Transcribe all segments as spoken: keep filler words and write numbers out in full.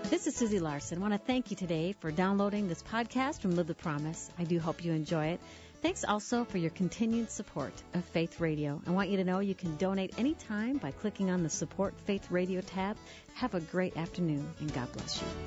This is Susie Larson. I want to thank you today for downloading this podcast from Live the Promise. I do hope you enjoy it. Thanks also for your continued support of Faith Radio. I want you to know you can donate anytime by clicking on the Support Faith Radio tab. Have a great afternoon, and God bless you.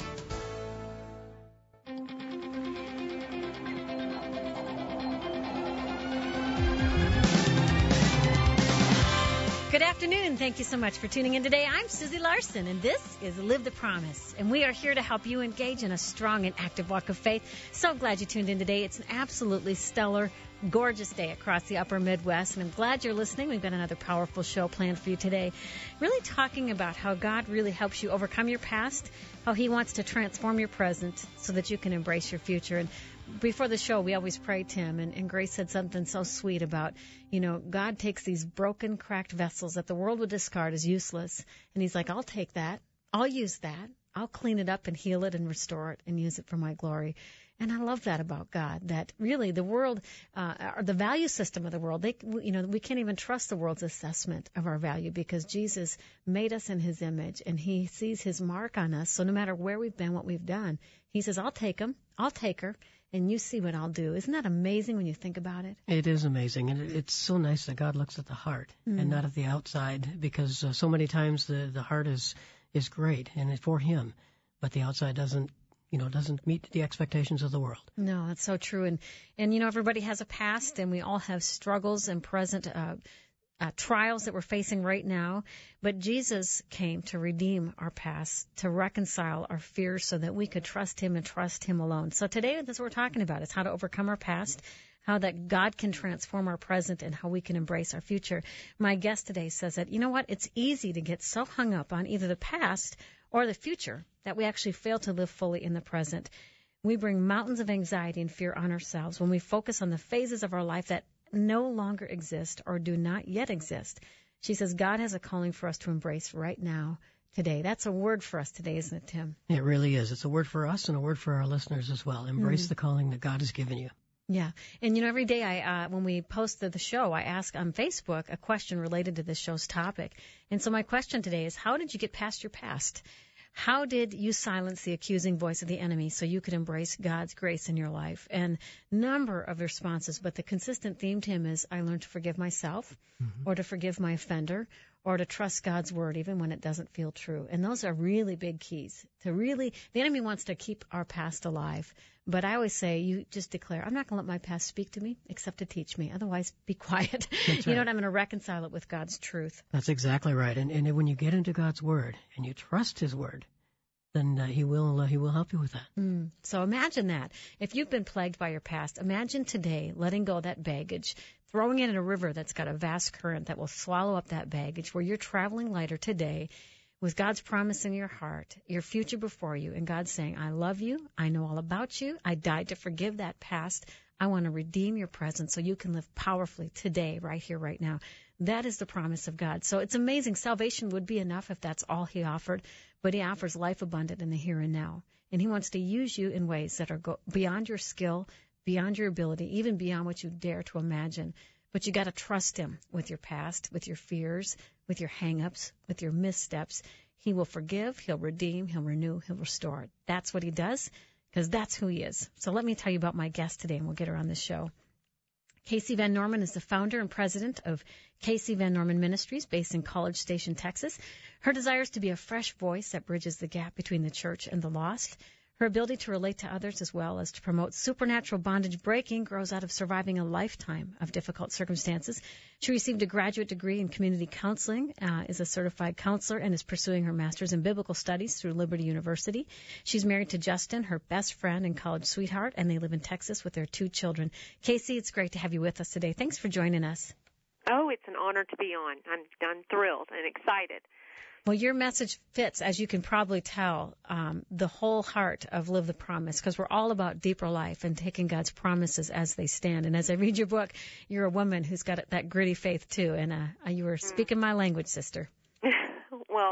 Good afternoon. Thank you so much for tuning in today. I'm Susie Larson, and this is Live the Promise. And we are here to help you engage in a strong and active walk of faith. So glad you tuned in today. It's an absolutely stellar, gorgeous day across the upper Midwest, and I'm glad you're listening. We've got another powerful show planned for you today, really talking about how God really helps you overcome your past, how He wants to transform your present so that you can embrace your future. And before the show, we always pray, Tim, and, and Grace said something so sweet about, you know, God takes these broken, cracked vessels that the world would discard as useless, and He's like, I'll take that. I'll use that. I'll clean it up and heal it and restore it and use it for my glory. And I love that about God, that really the world, uh, or the value system of the world, they, you know, we can't even trust the world's assessment of our value because Jesus made us in His image and He sees His mark on us. So no matter where we've been, what we've done, He says, I'll take him, I'll take her, and you see what I'll do. Isn't that amazing when you think about it? It is amazing, and it's so nice that God looks at the heart mm. and not at the outside, because uh, so many times the, the heart is, is great and it's for Him, but the outside doesn't, you know, doesn't meet the expectations of the world. No, that's so true. And, and you know, everybody has a past, and we all have struggles and present uh, uh, trials that we're facing right now. But Jesus came to redeem our past, to reconcile our fears so that we could trust Him and trust Him alone. So today, that's what we're talking about. It's how to overcome our past, how that God can transform our present, and how we can embrace our future. My guest today says that, you know what, it's easy to get so hung up on either the past or the future that we actually fail to live fully in the present. We bring mountains of anxiety and fear on ourselves when we focus on the phases of our life that no longer exist or do not yet exist. She says God has a calling for us to embrace right now, today. That's a word for us today, isn't it, Tim? It really is. It's a word for us and a word for our listeners as well. Embrace mm. the calling that God has given you. Yeah. And, you know, every day I, uh, when we post the, the show, I ask on Facebook a question related to this show's topic. And so my question today is, how did you get past your past? How did you silence the accusing voice of the enemy so you could embrace God's grace in your life? And number of responses, but the consistent theme, Tim, is I learned to forgive myself mm-hmm. or to forgive my offender or to trust God's word even when it doesn't feel true. And those are really big keys to really, the enemy wants to keep our past alive. But I always say, you just declare, I'm not going to let my past speak to me except to teach me. Otherwise, be quiet. You right. know what? I'm going to reconcile it with God's truth. That's exactly right. And, and when you get into God's word and you trust His word, then uh, He will uh, He will help you with that. Mm. So imagine that. If you've been plagued by your past, imagine today letting go of that baggage, throwing it in a river that's got a vast current that will swallow up that baggage, where you're traveling lighter today with God's promise in your heart, your future before you, and God saying, I love you, I know all about you, I died to forgive that past, I want to redeem your present so you can live powerfully today, right here, right now. That is the promise of God. So it's amazing. Salvation would be enough if that's all He offered, but He offers life abundant in the here and now. And He wants to use you in ways that are go- beyond your skill, beyond your ability, even beyond what you dare to imagine. But you got to trust Him with your past, with your fears, with your hang-ups, with your missteps. He will forgive, He'll redeem, He'll renew, He'll restore. That's what He does, because that's who He is. So let me tell you about my guest today, and we'll get her on the show. Casey Van Norman is the founder and president of Casey Van Norman Ministries, based in College Station, Texas. Her desire is to be a fresh voice that bridges the gap between the church and the lost. Her ability to relate to others as well as to promote supernatural bondage breaking grows out of surviving a lifetime of difficult circumstances. She received a graduate degree in community counseling, uh, is a certified counselor, and is pursuing her master's in biblical studies through Liberty University. She's married to Justin, her best friend and college sweetheart, and they live in Texas with their two children. Casey, it's great to have you with us today. Thanks for joining us. Oh, it's an honor to be on. I'm, I'm thrilled and excited. Well, your message fits, as you can probably tell, um, the whole heart of Live the Promise, because we're all about deeper life and taking God's promises as they stand. And as I read your book, you're a woman who's got that gritty faith, too. And uh, you were speaking my language, sister. Well,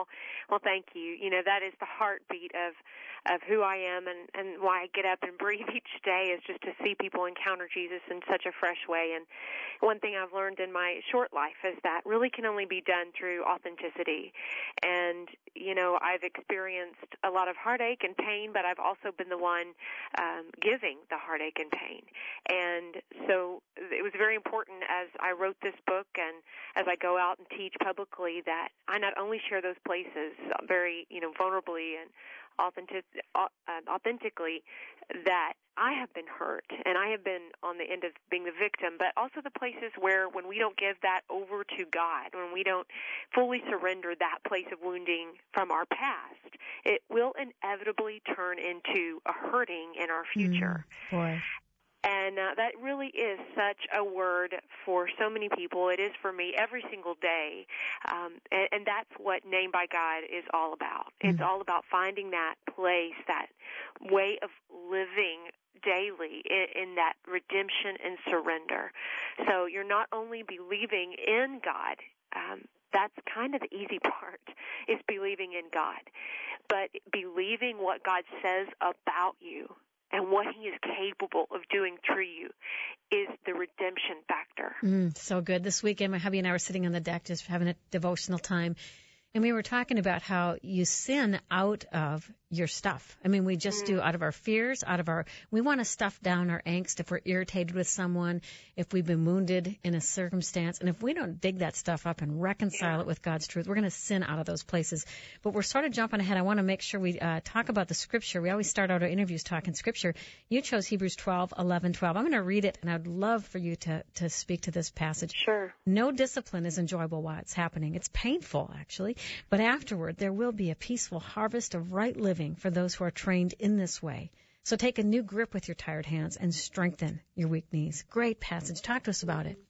Well, thank you. You know, that is the heartbeat of of who I am, and, and why I get up and breathe each day is just to see people encounter Jesus in such a fresh way. And one thing I've learned in my short life is that really can only be done through authenticity. And, you know, I've experienced a lot of heartache and pain, but I've also been the one um, giving the heartache and pain. And so it was very important as I wrote this book and as I go out and teach publicly that I not only share those places very, you know, vulnerably and authentic, uh, authentically, that I have been hurt and I have been on the end of being the victim, but also the places where when we don't give that over to God, when we don't fully surrender that place of wounding from our past, it will inevitably turn into a hurting in our future. Mm, boy. And uh, that really is such a word for so many people. It is for me every single day. Um, and, and that's what Named by God is all about. Mm. It's all about finding that place, that way of living daily in, in that redemption and surrender. So you're not only believing in God, um, that's kind of the easy part, is believing in God, but believing what God says about you and what he is capable of doing through you is the redemption factor. Mm, so good. This weekend, my hubby and I were sitting on the deck just having a devotional time, and we were talking about how you sin out of your stuff. I mean, we just mm. do out of our fears, out of our, we want to stuff down our angst if we're irritated with someone, if we've been wounded in a circumstance. And if we don't dig that stuff up and reconcile yeah. it with God's truth, we're going to sin out of those places. But we're sort of jumping ahead. I want to make sure we uh, talk about the scripture. We always start out our interviews talking scripture. You chose Hebrews twelve, eleven, twelve. I'm going to read it, and I'd love for you to, to speak to this passage. Sure. No discipline is enjoyable while it's happening. It's painful, actually. But afterward, there will be a peaceful harvest of right living for those who are trained in this way. So take a new grip with your tired hands and strengthen your weak knees. Great passage. Talk to us about it.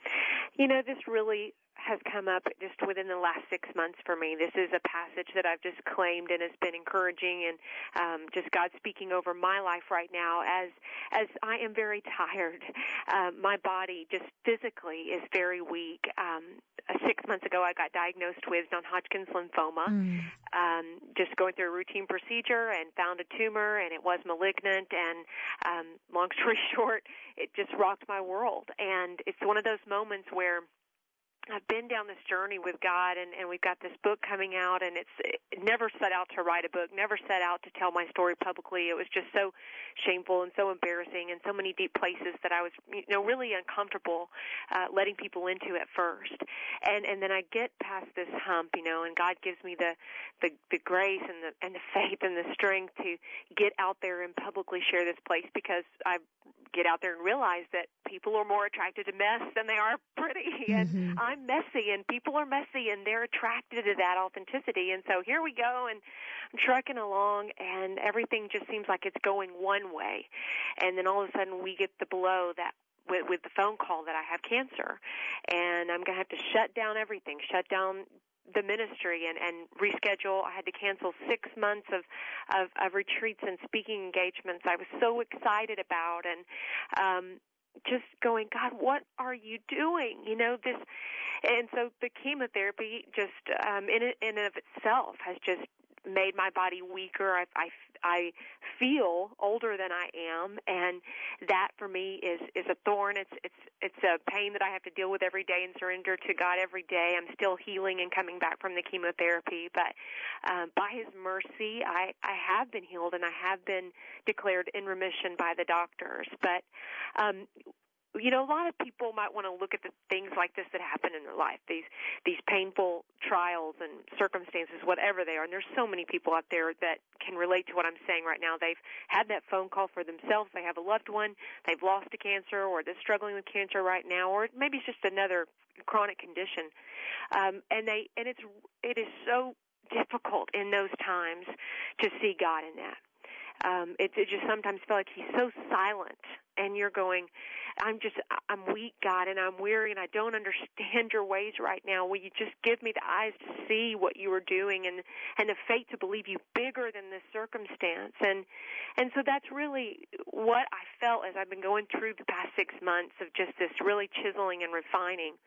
You know, this really has come up just within the last six months for me. This is a passage that I've just claimed and has been encouraging, and um, just God speaking over my life right now as as I am very tired. Um, my body just physically is very weak. Um, uh, six months ago, I got diagnosed with non-Hodgkin's lymphoma, mm. um, just going through a routine procedure and found a tumor, and it was malignant, and um, long story short, it just rocked my world. And it's one of those moments where I've been down this journey with God, and, and we've got this book coming out, and it's it never set out to write a book, never set out to tell my story publicly. It was just so shameful and so embarrassing and so many deep places that I was, you know, really uncomfortable uh, letting people into at first. And and then I get past this hump, you know, and God gives me the, the, the grace and the and the faith and the strength to get out there and publicly share this place, because I get out there and realize that people are more attracted to mess than they are pretty. And mm-hmm. I'm messy, and people are messy, and they're attracted to that authenticity. And so here we go, and I'm trucking along, and everything just seems like it's going one way. And then all of a sudden we get the blow that with, with the phone call that I have cancer, and I'm going to have to shut down everything, shut down the ministry and, and reschedule. I had to cancel six months of, of, of retreats and speaking engagements I was so excited about, and um, just going, God, what are you doing? You know, this, and so the chemotherapy just um, in, in and of itself has just made my body weaker. I, I, I feel older than I am, and that for me is, is a thorn. It's it's it's a pain that I have to deal with every day and surrender to God every day. I'm still healing and coming back from the chemotherapy, but um, by His mercy, I, I have been healed, and I have been declared in remission by the doctors. But um, you know, a lot of people might want to look at the things like this that happen in their life, these these painful trials and circumstances, whatever they are. And there's so many people out there that can relate to what I'm saying right now. They've had that phone call for themselves. They have a loved one. They've lost to cancer, or they're struggling with cancer right now, or maybe it's just another chronic condition. Um, and they and it's it is so difficult in those times to see God in that. Um, it, it just sometimes feel like He's so silent, and you're going, I'm just, I'm weak, God, and I'm weary, and I don't understand your ways right now. Will you just give me the eyes to see what you are doing, and, and the faith to believe you bigger than this circumstance? And, and so that's really what I felt as I've been going through the past six months of just this really chiseling and refining.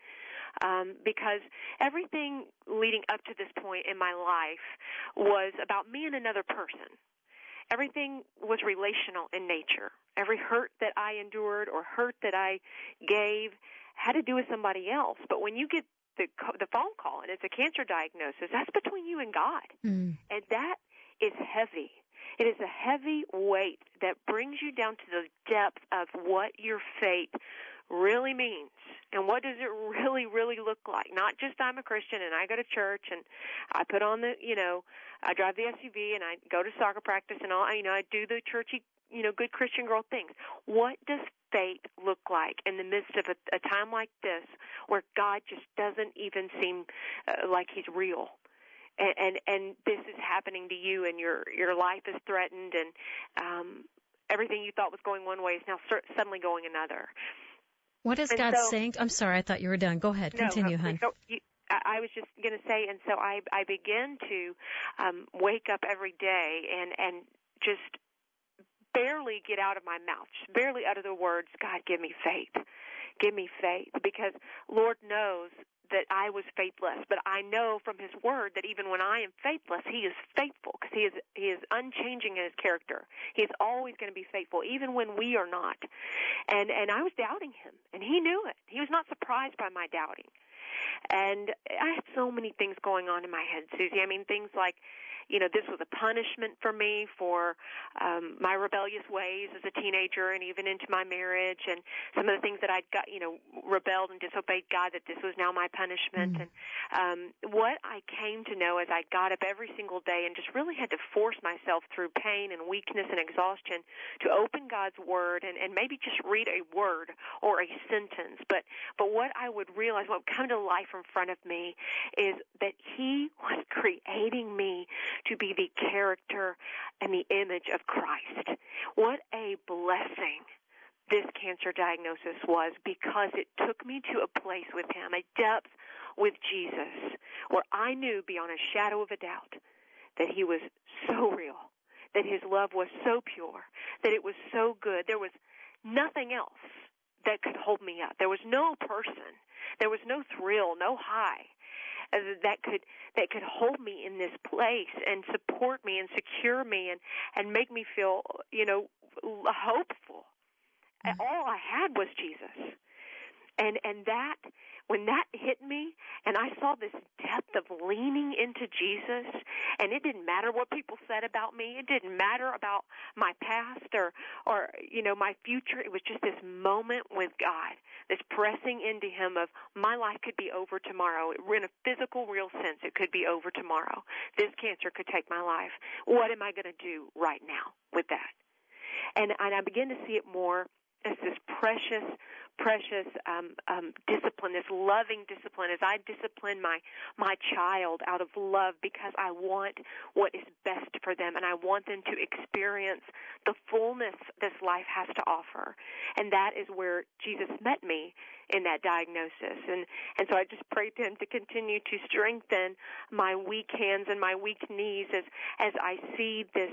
um, because everything leading up to this point in my life was about me and another person. Everything was relational in nature. Every hurt that I endured or hurt that I gave had to do with somebody else. But when you get the the phone call and it's a cancer diagnosis, that's between you and God. Mm. And that is heavy. It is a heavy weight that brings you down to the depth of what your fate really means. And what does it really, really look like? Not just I'm a Christian and I go to church and I put on the, you know, I drive the S U V and I go to soccer practice and all, you know, I do the churchy, you know, good Christian girl things. What does fate look like in the midst of a, a time like this where God just doesn't even seem uh, like he's real? And, and and this is happening to you, and your your life is threatened, and um, everything you thought was going one way is now suddenly going another. What is and God so, saying? I'm sorry, I thought you were done. Go ahead, continue, no, hon. So you, I was just going to say, and so I I begin to um, wake up every day and and just barely get out of my mouth, just barely utter the words, God, give me faith, give me faith, because Lord knows that I was faithless, but I know from his word that even when I am faithless, he is faithful, because he is he is unchanging in his character. He is always going to be faithful, even when we are not. And and I was doubting him, and he knew it. He was not surprised by my doubting. And I had so many things going on in my head, Susie. I mean, things like, you know, this was a punishment for me for um, my rebellious ways as a teenager and even into my marriage, and some of the things that I'd got, you know, rebelled and disobeyed God, that this was now my punishment. Mm. And um, what I came to know as I got up every single day and just really had to force myself through pain and weakness and exhaustion to open God's Word and, and maybe just read a word or a sentence. But, but what I would realize, what would come to life in front of me, is that he was creating me to be the character and the image of Christ. What a blessing this cancer diagnosis was, because it took me to a place with him, a depth with Jesus, where I knew beyond a shadow of a doubt that he was so real, that his love was so pure, that it was so good. There was nothing else that could hold me up. There was no person. There was no thrill, no high that could that could hold me in this place and support me and secure me and, and make me feel, you know, hopeful. Mm-hmm. All I had was Jesus. And and that, when that hit me and I saw this depth of leaning into Jesus, and it didn't matter what people said about me, it didn't matter about my past or, or you know, my future, it was just this moment with God, this pressing into him of my life could be over tomorrow. In a physical, real sense, it could be over tomorrow. This cancer could take my life. What am I going to do right now with that? And, and I begin to see it more as this precious, precious um, um, discipline, this loving discipline, as I discipline my, my child out of love, because I want what is best for them, and I want them to experience the fullness this life has to offer. And that is where Jesus met me in that diagnosis. And, and so I just prayed to him to continue to strengthen my weak hands and my weak knees as, as I see this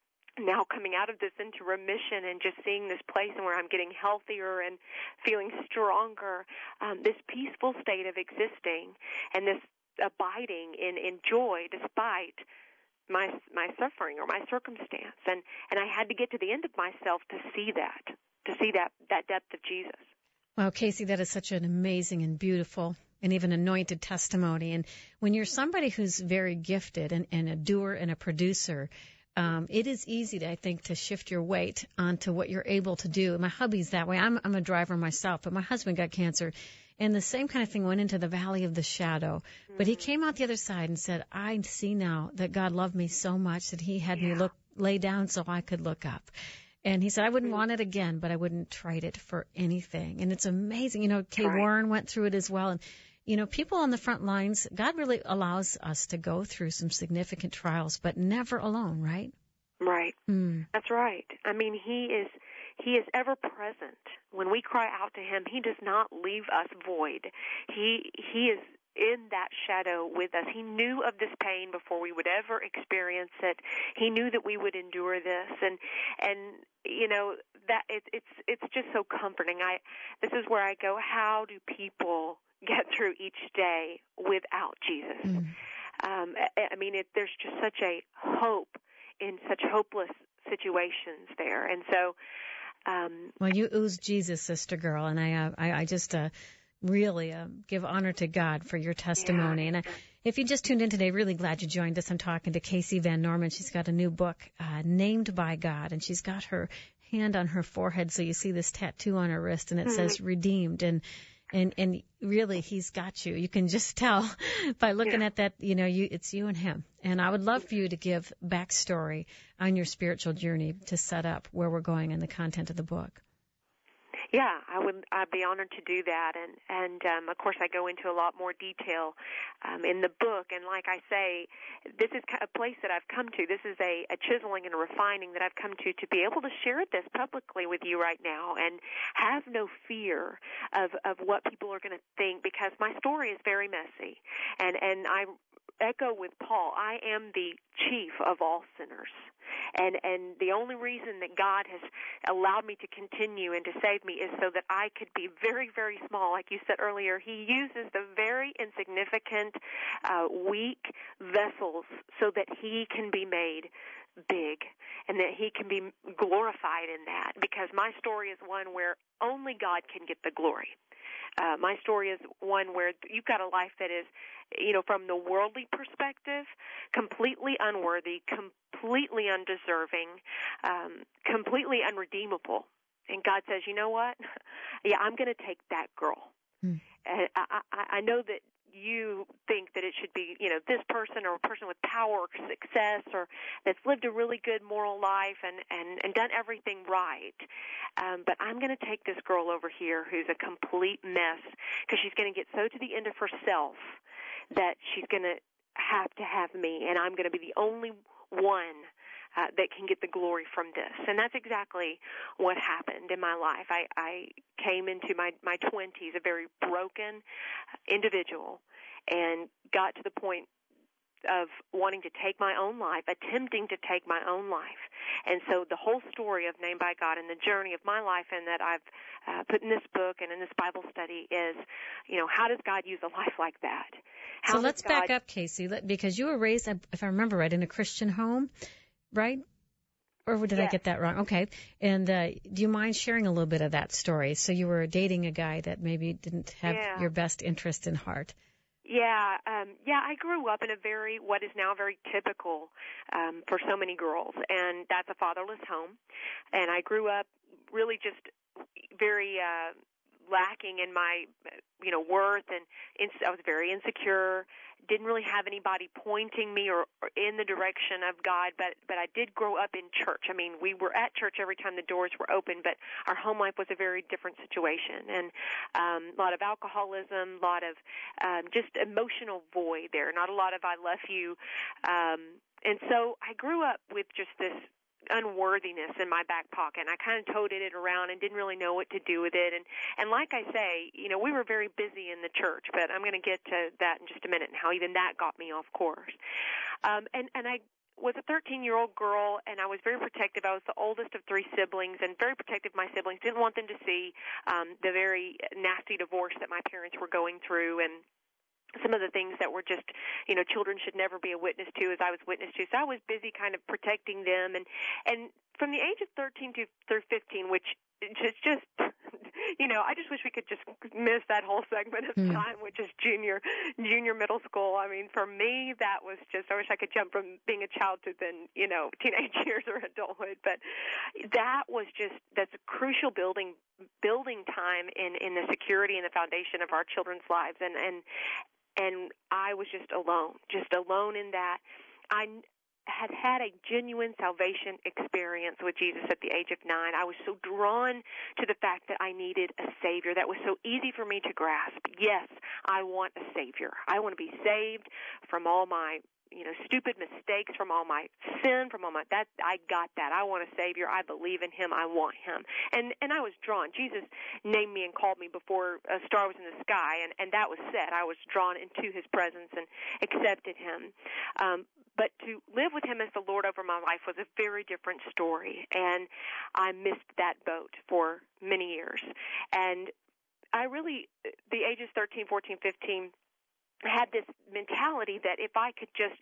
now coming out of this into remission and just seeing this place and where I'm getting healthier and feeling stronger, um, this peaceful state of existing and this abiding in, in joy despite my my suffering or my circumstance. And, and I had to get to the end of myself to see that, to see that, that depth of Jesus. Wow, Casey, that is such an amazing and beautiful and even anointed testimony. And when you're somebody who's very gifted and, and a doer and a producer, Um, it is easy, to, I think, to shift your weight onto what you're able to do. My hubby's that way. I'm, I'm a driver myself, but my husband got cancer, and the same kind of thing went into the valley of the shadow. Mm. But he came out the other side and said, I see now that God loved me so much that he had yeah. me look lay down so I could look up. And he said, I wouldn't mm. want it again, but I wouldn't trade it for anything. And it's amazing. You know, Kay right. Warren went through it as well. And you know, people on the front lines, God really allows us to go through some significant trials, but never alone, right? Right. Mm. That's right. I mean, he is he is ever present. When we cry out to him, he does not leave us void. He he is in that shadow with us. He knew of this pain before we would ever experience it. He knew that we would endure this, and and you know that it, it's it's just so comforting. I this is where I go. How do people get through each day without Jesus. Mm. Um, I, I mean, it, there's just such a hope in such hopeless situations there, and so. Um, well, you ooze Jesus, sister girl, and I, uh, I, I just uh, really uh, give honor to God for your testimony. Yeah. And I, if you just tuned in today, really glad you joined us. I'm talking to Casey Van Norman. She's got a new book, uh, Named by God, and she's got her hand on her forehead, so you see this tattoo on her wrist, and it mm-hmm. says redeemed. And and and really, he's got you. You can just tell by looking yeah. at that. You know, you it's you and him. And I would love for you to give backstory on your spiritual journey to set up where we're going in the content of the book. Yeah, I would. I'd be honored to do that, and and um, of course I go into a lot more detail um, in the book. And like I say, this is a place that I've come to. This is a, a chiseling and a refining that I've come to to be able to share this publicly with you right now, and have no fear of of what people are going to think, because my story is very messy, and and I echo with Paul. I am the chief of all sinners. And and the only reason that God has allowed me to continue and to save me is so that I could be very, very small. Like you said earlier, he uses the very insignificant, uh, weak vessels so that he can be made big and that he can be glorified in that, because my story is one where only God can get the glory. Uh, my story is one where you've got a life that is, you know, from the worldly perspective, completely unworthy, completely undeserving, um, completely unredeemable. And God says, you know what? Yeah, I'm going to take that girl. Hmm. And I, I, I know that you think that it should be, you know, this person or a person with power or success or that's lived a really good moral life and, and, and done everything right. Um, but I'm going to take this girl over here who's a complete mess, because she's going to get so to the end of herself that she's going to have to have me, and I'm going to be the only one uh, that can get the glory from this. And that's exactly what happened in my life. I, I came into my, my twenties a very broken individual and got to the point of wanting to take my own life, attempting to take my own life. And so the whole story of Named by God and the journey of my life, and that I've uh, put in this book and in this Bible study, is, you know, how does God use a life like that? How so let's God... back up, Casey, because you were raised, if I remember right, in a Christian home, right? Or did yes. I get that wrong? Okay. And uh, do you mind sharing a little bit of that story? So you were dating a guy that maybe didn't have yeah. your best interest in heart. Yeah, um, yeah. I grew up in a very, what is now very typical um, for so many girls, and that's a fatherless home. And I grew up really just very uh, lacking in my, you know, worth, and ins- I was very insecure. Didn't really have anybody pointing me or, or in the direction of God, but but I did grow up in church. I mean, we were at church every time the doors were open, but our home life was a very different situation, and um, a lot of alcoholism, a lot of um, just emotional void there, not a lot of I love you, um, and so I grew up with just this unworthiness in my back pocket, and I kind of toted it around and didn't really know what to do with it. And and like I say, you know, we were very busy in the church, but I'm going to get to that in just a minute and how even that got me off course. Um, and and I was a thirteen-year-old girl, and I was very protective. I was the oldest of three siblings, and very protective of my siblings. Didn't want them to see um, the very nasty divorce that my parents were going through, and some of the things that were just, you know, children should never be a witness to, as I was witness to. So I was busy kind of protecting them. And, and from the age of thirteen to through fifteen, which is just, you know, I just wish we could just miss that whole segment of time, which is junior, junior middle school. I mean, for me, that was just, I wish I could jump from being a child to then, you know, teenage years or adulthood. But that was just, that's a crucial building, building time in, in the security and the foundation of our children's lives. And, and, And I was just alone, just alone in that. I had had a genuine salvation experience with Jesus at the age of nine. I was so drawn to the fact that I needed a Savior. That was so easy for me to grasp. Yes, I want a Savior. I want to be saved from all my, you know, stupid mistakes, from all my sin, from all my, that, I got that. I want a Savior. I believe in Him. I want Him. And, and I was drawn. Jesus named me and called me before a star was in the sky, and, and that was said. I was drawn into His presence and accepted Him. Um, but to live with Him as the Lord over my life was a very different story, and I missed that boat for many years. And I really, the ages thirteen, fourteen, fifteen, had this mentality that if I could just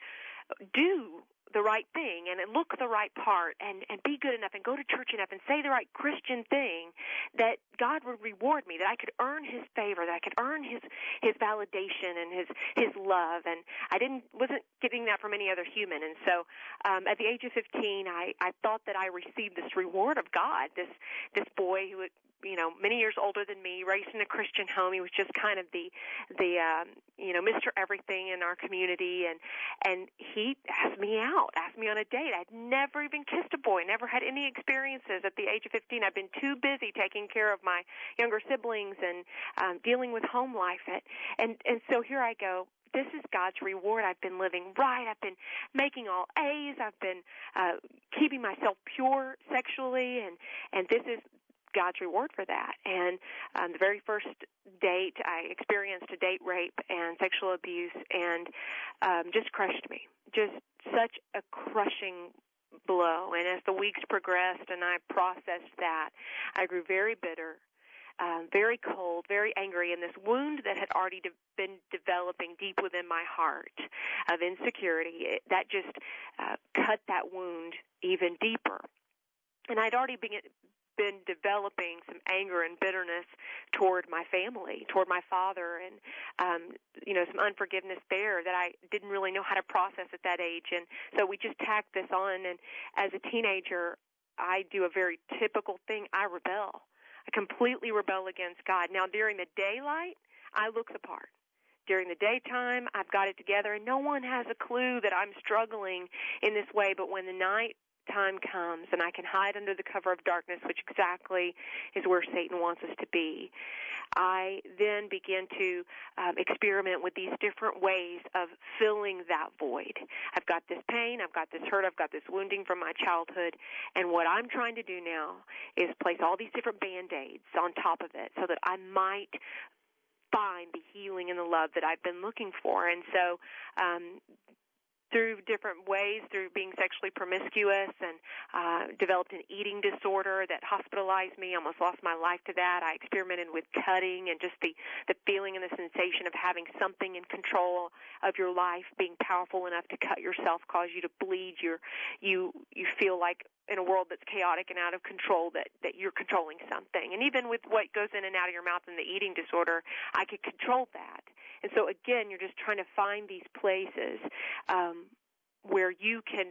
do the right thing and look the right part and, and be good enough and go to church enough and say the right Christian thing, that God would reward me, that I could earn his favor, that I could earn his, his validation and his, his love. And I didn't, wasn't getting that from any other human. And so, um, at the age of fifteen, I, I thought that I received this reward of God, this, this boy who, you know, many years older than me, raised in a Christian home. He was just kind of the, the, um, you know, Mister Everything in our community. And, and he asked me out, asked me on a date. I'd never even kissed a boy, never had any experiences at the age of fifteen. I'd been too busy taking care of my younger siblings and, um, dealing with home life. And, and so here I go. This is God's reward. I've been living right. I've been making all A's. I've been, uh, keeping myself pure sexually. And, and this is God's reward for that. And um, the very first date, I experienced a date rape and sexual abuse, and um, just crushed me. Just such a crushing blow. And as the weeks progressed and I processed that, I grew very bitter, um, very cold, very angry, and this wound that had already de- been developing deep within my heart of insecurity, it, that just uh, cut that wound even deeper. And I'd already been been developing some anger and bitterness toward my family, toward my father, and, um, you know, some unforgiveness there that I didn't really know how to process at that age. And so we just tacked this on. And as a teenager, I do a very typical thing. I rebel. I completely rebel against God. Now, during the daylight, I look the part. During the daytime, I've got it together, and no one has a clue that I'm struggling in this way. But when the night time comes and I can hide under the cover of darkness, which exactly is where Satan wants us to be, I then begin to um, experiment with these different ways of filling that void. I've got this pain, I've got this hurt, I've got this wounding from my childhood, and what I'm trying to do now is place all these different Band-Aids on top of it so that I might find the healing and the love that I've been looking for. And so um through different ways, through being sexually promiscuous and uh, developed an eating disorder that hospitalized me, almost lost my life to that. I experimented with cutting and just the, the feeling and the sensation of having something in control of your life, being powerful enough to cut yourself, cause you to bleed. You're, you you feel like in a world that's chaotic and out of control that, that you're controlling something. And even with what goes in and out of your mouth in the eating disorder, I could control that. And so, again, you're just trying to find these places um, where you can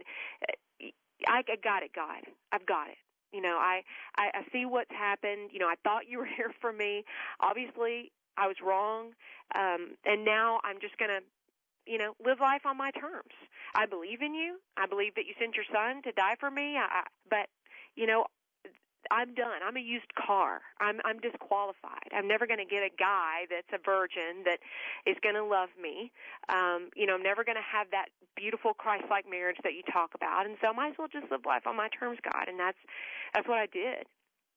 – I got it, God. I've got it. You know, I, I, I see what's happened. You know, I thought you were here for me. Obviously, I was wrong. Um, and now I'm just going to, you know, live life on my terms. I believe in you. I believe that you sent your son to die for me. I, I, but, you know, I'm done. I'm a used car. I'm I'm disqualified. I'm never going to get a guy that's a virgin that is going to love me. Um, you know, I'm never going to have that beautiful Christ-like marriage that you talk about. And so I might as well just live life on my terms, God. And that's that's what I did.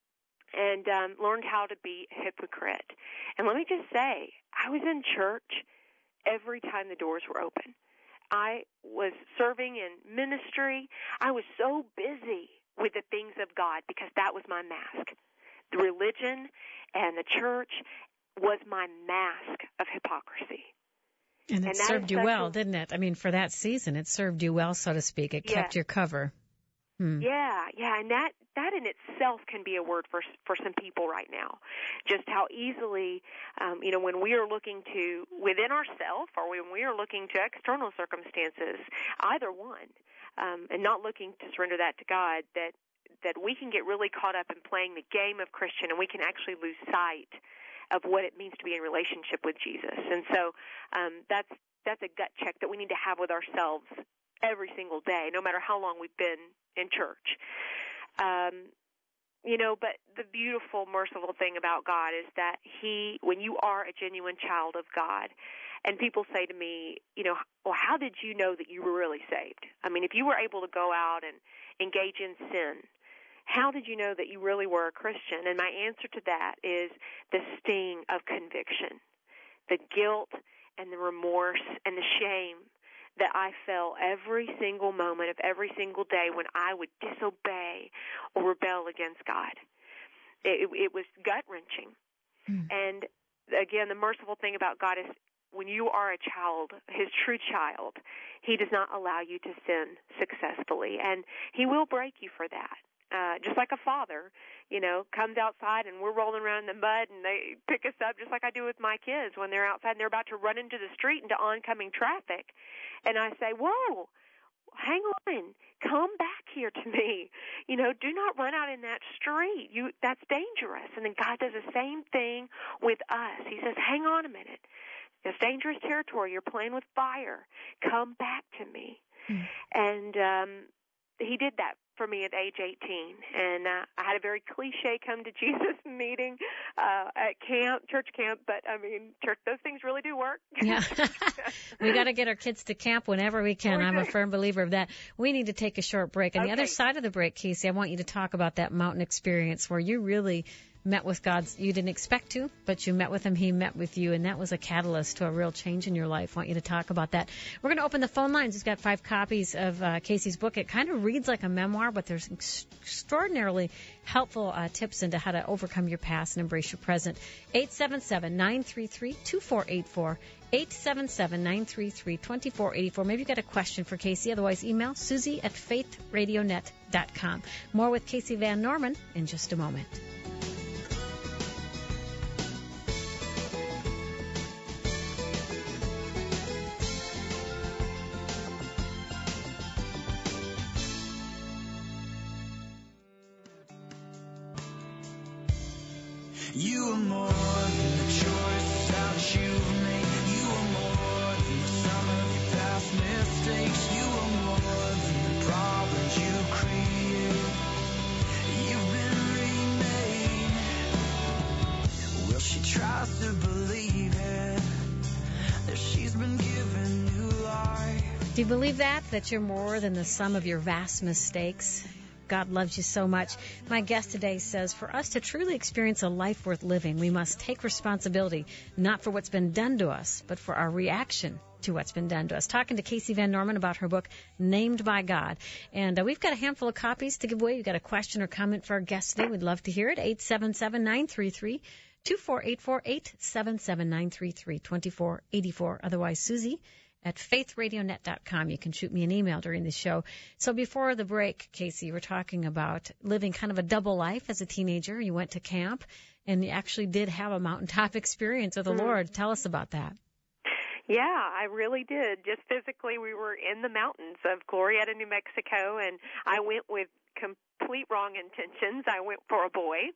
And um, learned how to be a hypocrite. And let me just say, I was in church every time the doors were open. I was serving in ministry. I was so busy with the things of God because that was my mask. The religion and the church was my mask of hypocrisy. And it and served you well, a, didn't it? I mean, for that season, it served you well, so to speak. It yeah. kept your cover. Hmm. Yeah, yeah, and that that in itself can be a word for for some people right now. Just how easily, um, you know, when we are looking to within ourselves or when we are looking to external circumstances, either one, um, and not looking to surrender that to God, that that we can get really caught up in playing the game of Christian, and we can actually lose sight of what it means to be in relationship with Jesus. And so um, that's that's a gut check that we need to have with ourselves every single day, no matter how long we've been in church. Um, you know, but the beautiful, merciful thing about God is that He, when you are a genuine child of God, and people say to me, you know, well, how did you know that you were really saved? I mean, if you were able to go out and engage in sin, how did you know that you really were a Christian? And my answer to that is the sting of conviction, the guilt and the remorse and the shame that I felt every single moment of every single day when I would disobey or rebel against God. It, it was gut-wrenching. Mm. And again, the merciful thing about God is when you are a child, his true child, he does not allow you to sin successfully, and he will break you for that. Uh, just like a father, you know, comes outside and we're rolling around in the mud and they pick us up just like I do with my kids when they're outside and they're about to run into the street into oncoming traffic. And I say, whoa, hang on, come back here to me. You know, do not run out in that street. You, that's dangerous. And then God does the same thing with us. He says, hang on a minute. It's dangerous territory. You're playing with fire. Come back to me. Mm. And um, he did that for me at age eighteen. And uh, I had a very cliche come to Jesus meeting uh, at camp, church camp, but I mean, church, those things really do work. Yeah. We got to get our kids to camp whenever we can. I'm a firm believer of that. We need to take a short break. On okay. the other side of the break, Casey, I want you to talk about that mountain experience where you really met with God. You didn't expect to, but you met with him. He met with you, and that was a catalyst to a real change in your life. I want you to talk about that. We're going to open the phone lines. He's got five copies of uh, Casey's book. It kind of reads like a memoir, but there's ex- extraordinarily helpful uh, tips into how to overcome your past and embrace your present. eight seven seven, nine three three, two four eight four. eight seven seven, nine three three, two four eight four. Maybe you got a question for Casey. Otherwise, email Susie at faith radio net dot com. More with Casey Van Norman in just a moment. You are more than the choices that you've made. You are more than the sum of your past mistakes. You are more than the problems you create. You've been remade. Well, she tries to believe it, that she's been given new life. Do you believe that? That you're more than the sum of your vast mistakes? God loves you so much. My guest today says, for us to truly experience a life worth living, we must take responsibility, not for what's been done to us, but for our reaction to what's been done to us. Talking to Casey Van Norman about her book, Named by God. And uh, we've got a handful of copies to give away. You've got a question or comment for our guest today. We'd love to hear it. eight seven seven, nine three three, two four eight four, eight seven seven, nine three three, two four eight four. Otherwise, Susie at faith radio net dot com. You can shoot me an email during the show. So before the break, Casey, you were talking about living kind of a double life as a teenager. You went to camp, and you actually did have a mountaintop experience with the mm. Lord. Tell us about that. Yeah, I really did. Just physically, we were in the mountains of Glorieta, New Mexico, and I went with complete wrong intentions. I went for a boy,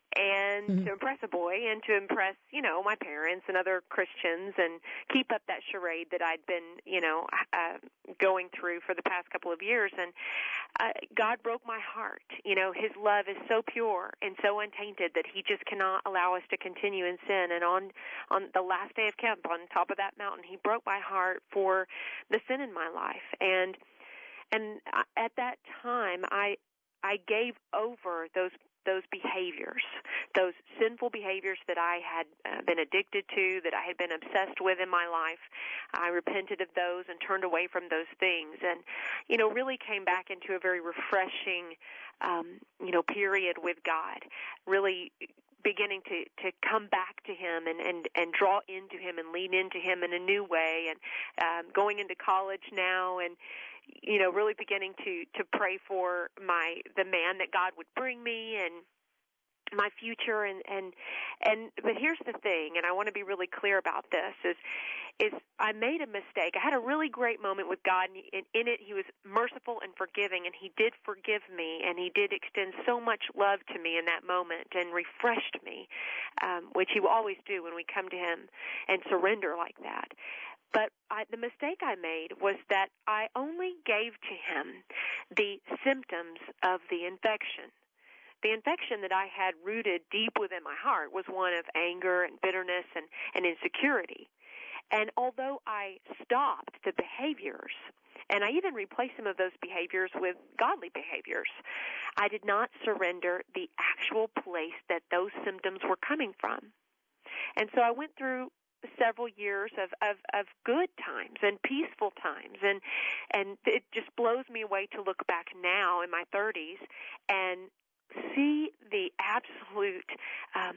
and mm-hmm. to impress a boy, and to impress, you know, my parents and other Christians, and keep up that charade that I'd been, you know, uh, going through for the past couple of years. And uh, God broke my heart. You know, his love is so pure and so untainted that he just cannot allow us to continue in sin. And on, on the last day of camp, on top of that mountain, he broke my heart for the sin in my life. And and at that time, I I gave over those those behaviors, those sinful behaviors that I had uh, been addicted to, that I had been obsessed with in my life. I repented of those and turned away from those things, and, you know, really came back into a very refreshing, um, you know, period with God, really beginning to, to come back to him and, and, and draw into him and lean into him in a new way, and um, going into college now, and you know, really beginning to, to pray for my, the man that God would bring me and my future. And, and, and, but here's the thing, and I want to be really clear about this, is, is I made a mistake. I had a really great moment with God, and in, in it he was merciful and forgiving, and he did forgive me, and he did extend so much love to me in that moment and refreshed me, um, which he will always do when we come to him and surrender like that. But I, the mistake I made was that I only gave to him the symptoms of the infection. The infection that I had rooted deep within my heart was one of anger and bitterness and, and insecurity. And although I stopped the behaviors, and I even replaced some of those behaviors with godly behaviors, I did not surrender the actual place that those symptoms were coming from. And so I went through several years of, of, of good times and peaceful times, and and it just blows me away to look back now in my thirties and see the absolute um,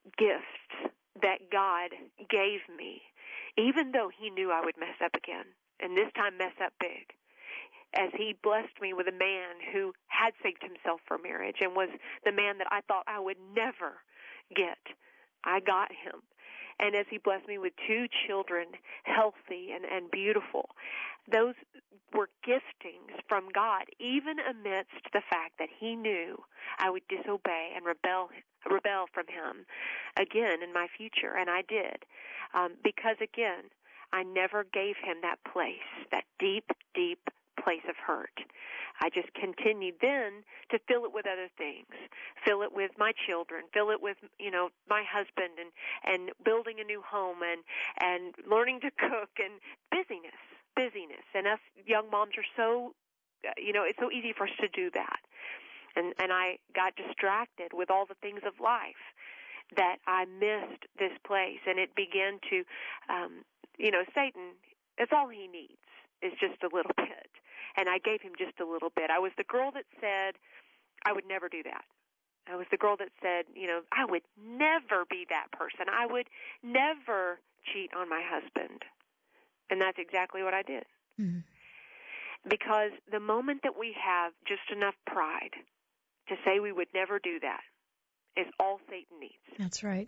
gifts that God gave me, even though he knew I would mess up again, and this time mess up big, as he blessed me with a man who had saved himself for marriage and was the man that I thought I would never get. I got him. And as he blessed me with two children, healthy and, and beautiful, those were giftings from God, even amidst the fact that he knew I would disobey and rebel rebel from him again in my future. And I did. Um, because, again, I never gave him that place, that deep, deep place of hurt. I just continued then to fill it with other things, fill it with my children, fill it with, you know, my husband and, and building a new home and, and learning to cook and busyness, busyness. And us young moms are so, you know, it's so easy for us to do that. And, and I got distracted with all the things of life that I missed this place. And it began to, um, you know, Satan, that's all he needs is just a little bit. And I gave him just a little bit. I was the girl that said, I would never do that. I was the girl that said, you know, I would never be that person. I would never cheat on my husband. And that's exactly what I did. Mm-hmm. Because the moment that we have just enough pride to say we would never do that is all Satan needs. That's right.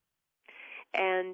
And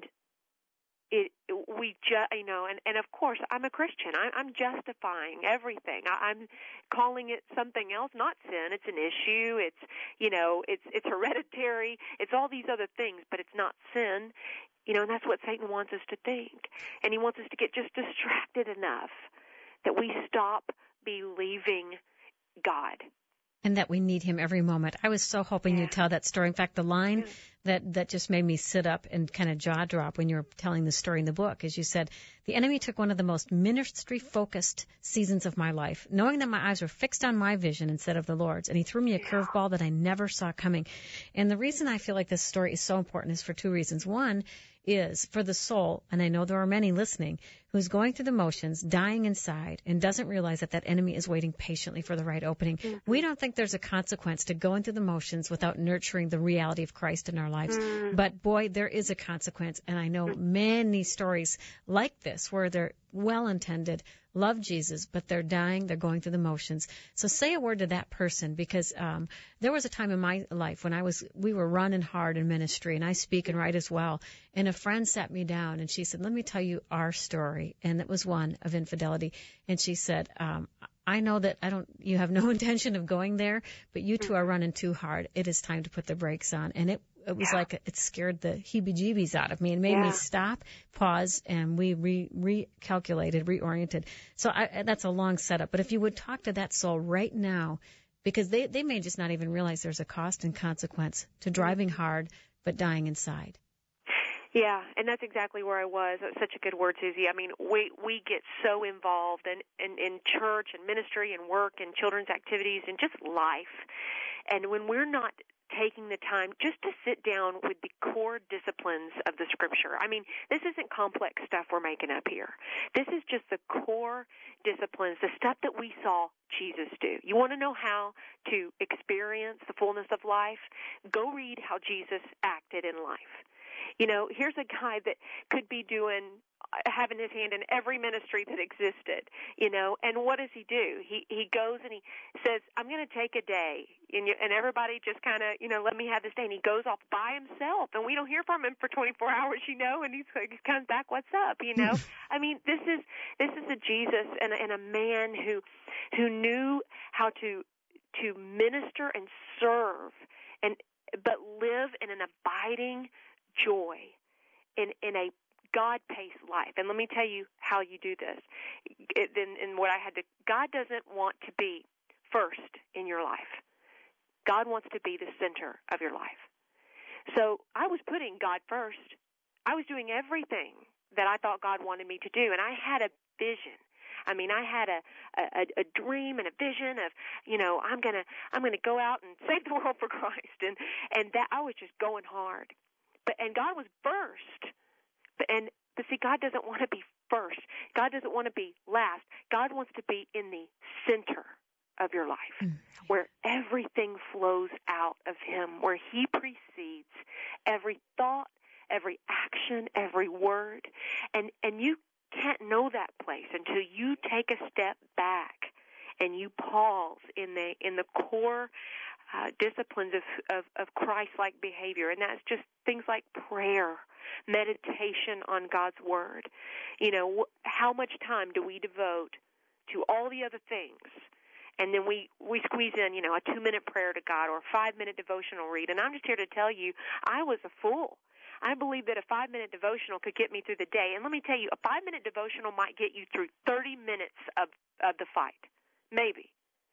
It, we just, you know, and, and of course, I'm a Christian. I, I'm justifying everything. I, I'm calling it something else, not sin. It's an issue. It's, you know, it's it's hereditary. It's all these other things, but it's not sin. You know, and that's what Satan wants us to think. And he wants us to get just distracted enough that we stop believing God. And that we need him every moment. I was so hoping yeah. you'd tell that story. In fact, the line yeah. that, that just made me sit up and kind of jaw drop when you were telling the story in the book, as you said, the enemy took one of the most ministry-focused seasons of my life, knowing that my eyes were fixed on my vision instead of the Lord's, and he threw me a yeah. curveball that I never saw coming. And the reason I feel like this story is so important is for two reasons. One is for the soul, and I know there are many listening, who's going through the motions, dying inside, and doesn't realize that that enemy is waiting patiently for the right opening. Mm-hmm. We don't think there's a consequence to going through the motions without nurturing the reality of Christ in our lives. Mm-hmm. But, boy, there is a consequence, and I know many stories like this where they're well-intended, love Jesus, but they're dying, they're going through the motions. So say a word to that person, because um, there was a time in my life when I was, we were running hard in ministry, and I speak and write as well, and a friend sat me down, and she said, let me tell you our story, and it was one of infidelity, and she said, um, I know that I don't, you have no intention of going there, but you two are running too hard. It is time to put the brakes on. And it, it was yeah. like, it scared the heebie-jeebies out of me and made yeah. me stop, pause, and we re, recalculated, reoriented. So I, that's a long setup. But if you would talk to that soul right now, because they, they may just not even realize there's a cost and consequence to driving hard, but dying inside. Yeah, and that's exactly where I was. That's such a good word, Susie. I mean, we we get so involved in, in, in church and ministry and work and children's activities and just life. And when we're not taking the time just to sit down with the core disciplines of the Scripture. I mean, this isn't complex stuff we're making up here. This is just the core disciplines, the stuff that we saw Jesus do. You want to know how to experience the fullness of life? Go read how Jesus acted in life. You know, here's a guy that could be doing, having his hand in every ministry that existed, you know, and what does he do? He he goes and he says, I'm going to take a day, and, you, and everybody just kind of, you know, let me have this day, and he goes off by himself, and we don't hear from him for twenty-four hours, you know, and he's, he comes back, what's up, you know? I mean, this is this is a Jesus and, and a man who who knew how to to minister and serve, and but live in an abiding joy in in a God-paced life. And let me tell you how you do this. It, in, in what I had to, God doesn't want to be first in your life. God wants to be the center of your life. So I was putting God first. I was doing everything that I thought God wanted me to do, and I had a vision. I mean, I had a, a, a dream and a vision of, you know, I'm gonna I'm gonna go out and save the world for Christ, and and that I was just going hard. But and God was first, but and but see, God doesn't want to be first. God doesn't want to be last. God wants to be in the center of your life, mm-hmm. where everything flows out of Him, where He precedes every thought, every action, every word. And, and you can't know that place until you take a step back and you pause in the, in the core uh, disciplines of, of, of Christ-like behavior. And that's just things like prayer, meditation on God's Word. You know, wh- how much time do we devote to all the other things? And then we, we squeeze in, you know, a two-minute prayer to God or a five-minute devotional read. And I'm just here to tell you, I was a fool. I believe that a five-minute devotional could get me through the day. And let me tell you, a five-minute devotional might get you through thirty minutes of, of the fight, maybe.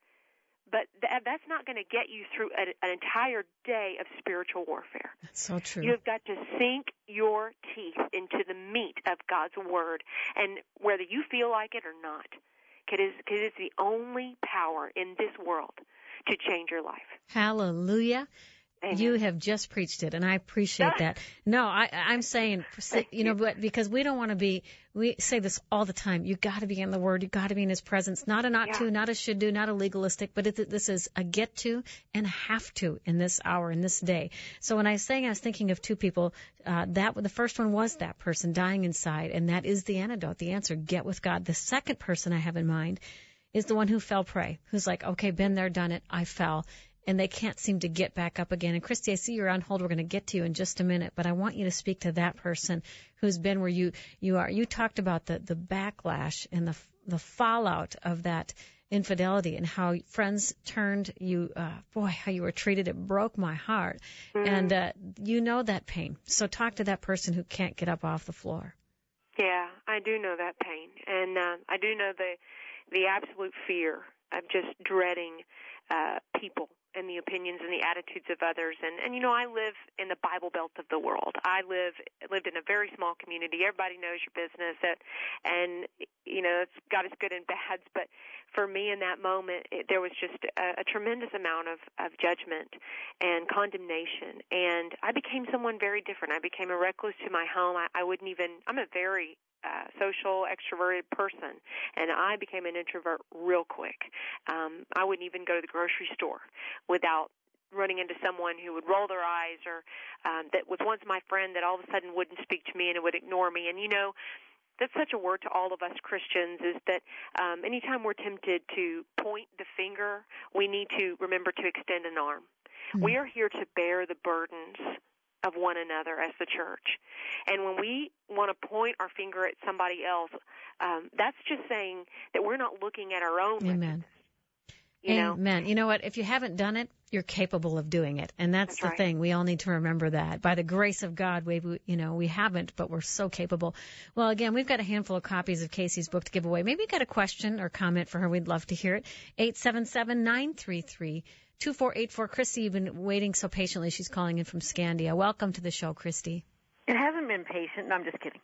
But th- that's not going to get you through a, an entire day of spiritual warfare. That's so true. You've got to sink your teeth into the meat of God's Word, and whether you feel like it or not, because it's the only power in this world to change your life. Hallelujah. Amen. You have just preached it, and I appreciate that. No, I, I'm saying, you know, but because we don't want to be, we say this all the time, you got to be in the Word, you got to be in His presence, not a not yeah. to, not a should do, not a legalistic, but it, this is a get to and a have to in this hour, in this day. So when I was saying I was thinking of two people, uh, that the first one was that person dying inside, and that is the antidote, the answer, get with God. The second person I have in mind is the one who fell prey, who's like, okay, been there, done it, I fell. And they can't seem to get back up again. And Christy, I see you're on hold. We're going to get to you in just a minute, but I want you to speak to that person who's been where you, you are. You talked about the, the backlash and the, the fallout of that infidelity and how friends turned you, uh, boy, how you were treated. It broke my heart. Mm. And, uh, you know that pain. So talk to that person who can't get up off the floor. Yeah, I do know that pain. And, uh, I do know the, the absolute fear of just dreading, uh, people and the opinions and the attitudes of others. And, and, you know, I live in the Bible Belt of the world. I live, lived in a very small community. Everybody knows your business. That, and, you know, it's got its good and bads. But for me in that moment, it, there was just a, a tremendous amount of, of judgment and condemnation. And I became someone very different. I became a recluse to my home. I, I wouldn't even, I'm a very Uh, social, extroverted person, and I became an introvert real quick. Um, I wouldn't even go to the grocery store without running into someone who would roll their eyes or um, that was once my friend that all of a sudden wouldn't speak to me and would ignore me. And, you know, that's such a word to all of us Christians is that um, anytime we're tempted to point the finger, we need to remember to extend an arm. Mm-hmm. We are here to bear the burdens of one another as the church. And when we want to point our finger at somebody else, um, that's just saying that we're not looking at our own Amen. You know? Amen. You know what? If you haven't done it, you're capable of doing it. And that's, that's the right. thing. We all need to remember that. By the grace of God, we, you know, we haven't, but we're so capable. Well, again, we've got a handful of copies of Casey's book to give away. Maybe you got a question or comment for her. We'd love to hear it. eight seven seven, nine three three, two four eight four. Christy, you've been waiting so patiently. She's calling in from Scandia. Welcome to the show, Christy. It hasn't been patient. No, I'm just kidding.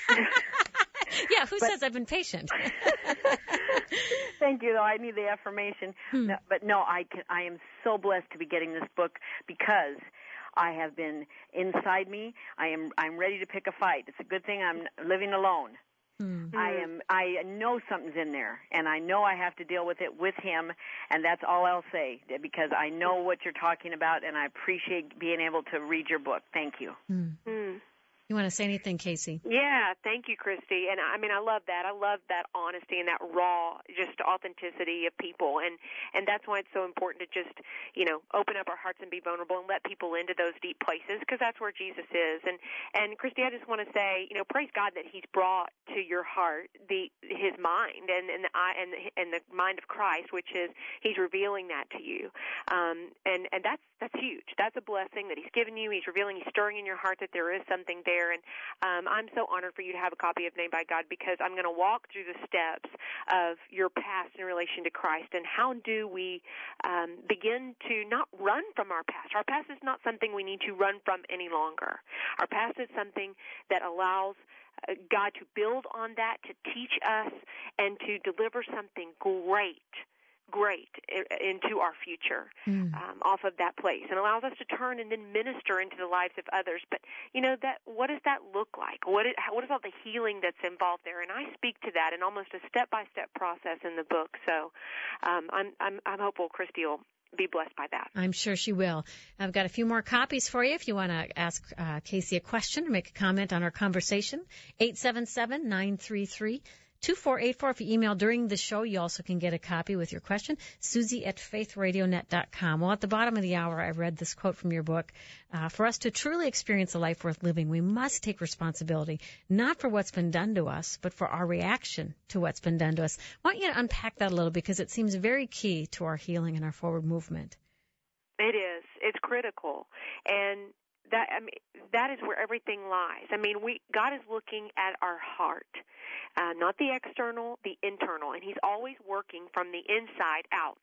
Yeah, who but, says I've been patient? Thank you, though. I need the affirmation. Hmm. No, but no, I can. I am so blessed to be getting this book because I have been inside me. I am. I'm ready to pick a fight. It's a good thing I'm living alone. Hmm. I am. I know something's in there, and I know I have to deal with it with him, and that's all I'll say because I know what you're talking about, and I appreciate being able to read your book. Thank you. Hmm. Mm. You want to say anything, Casey? Yeah, thank you, Christy. And I mean, I love that. I love that honesty and that raw, just authenticity of people. And, and that's why it's so important to just, you know, open up our hearts and be vulnerable and let people into those deep places because that's where Jesus is. And, and Christy, I just want to say, you know, praise God that He's brought to your heart the, His mind and, and the, and, and the mind of Christ, which is He's revealing that to you. Um, and, and that's, that's huge. That's a blessing that He's given you. He's revealing, He's stirring in your heart that there is something there. And um, I'm so honored for you to have a copy of Named by God because I'm going to walk through the steps of your past in relation to Christ and how do we um, begin to not run from our past. Our past is not something we need to run from any longer. Our past is something that allows uh, God to build on that, to teach us, and to deliver something great great into our future mm. um, off of that place and allows us to turn and then minister into the lives of others. But, you know, that what does that look like? What is, what is all the healing that's involved there? And I speak to that in almost a step-by-step process in the book. So um, I'm, I'm, I'm hopeful Christy will be blessed by that. I'm sure she will. I've got a few more copies for you if you want to ask uh, Casey a question or make a comment on our conversation. eight seven seven, nine three three, two four eight four. If you email during the show, you also can get a copy with your question. Susie at faith radio net dot com. Well, at the bottom of the hour, I read this quote from your book. Uh, for us to truly experience a life worth living, we must take responsibility, not for what's been done to us, but for our reaction to what's been done to us. I want you to unpack that a little because it seems very key to our healing and our forward movement. It is. It's critical. And that I mean, that is where everything lies. I mean, we God is looking at our heart, uh, not the external, the internal, and He's always working from the inside out.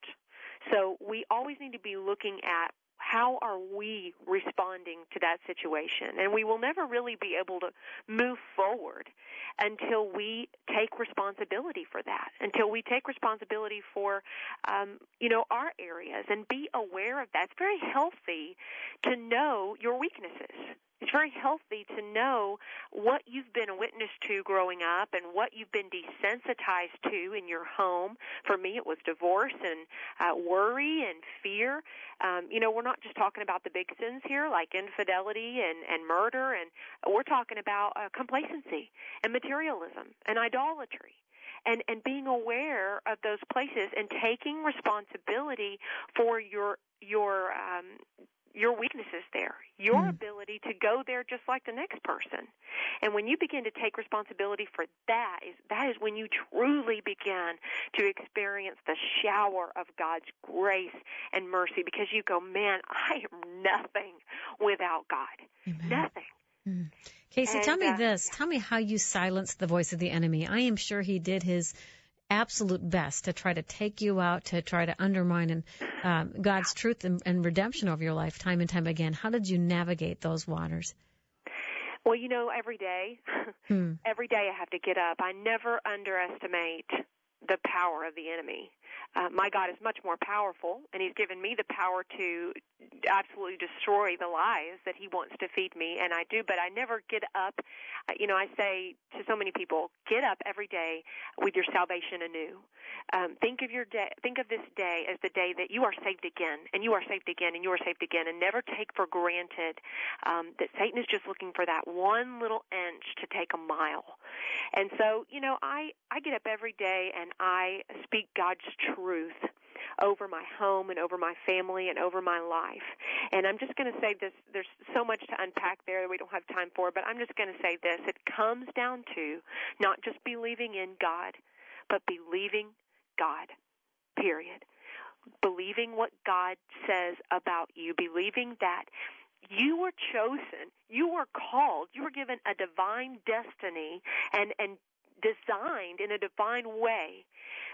So we always need to be looking at how are we responding to that situation, and we will never really be able to move forward until we take responsibility for that, until we take responsibility for, um, you know, our areas and be aware of that. It's very healthy to know your weaknesses. It's very healthy to know what you've been a witness to growing up and what you've been desensitized to in your home. For me, it was divorce and uh, worry and fear. Um, you know, we're not just talking about the big sins here like infidelity and, and murder, and we're talking about uh, complacency and materialism and idolatry. And, and being aware of those places and taking responsibility for your your um, your weaknesses there, your mm. ability to go there just like the next person. And when you begin to take responsibility for that, is that is when you truly begin to experience the shower of God's grace and mercy, because you go, man, I am nothing without God. Amen. Nothing. Mm. Casey, and, tell me uh, this. Tell me how you silenced the voice of the enemy. I am sure he did his absolute best to try to take you out, to try to undermine and, um, God's truth and, and redemption over your life time and time again. How did you navigate those waters? Well, you know, every day, hmm. every day I have to get up. I never underestimate the power of the enemy. Uh, my God is much more powerful, and He's given me the power to absolutely destroy the lies that He wants to feed me, and I do, but I never get up. You know, I say to so many people, get up every day with your salvation anew. Um, think of your day, think of this day as the day that you are saved again, and you are saved again, and you are saved again, and never take for granted um, that Satan is just looking for that one little inch to take a mile. And so, you know, I, I get up every day and I speak God's truth over my home and over my family and over my life. And I'm just going to say this, there's so much to unpack there that we don't have time for, but I'm just going to say this. It comes down to not just believing in God, but believing God, period. Believing what God says about you, believing that you were chosen, you were called, you were given a divine destiny and, and designed in a divine way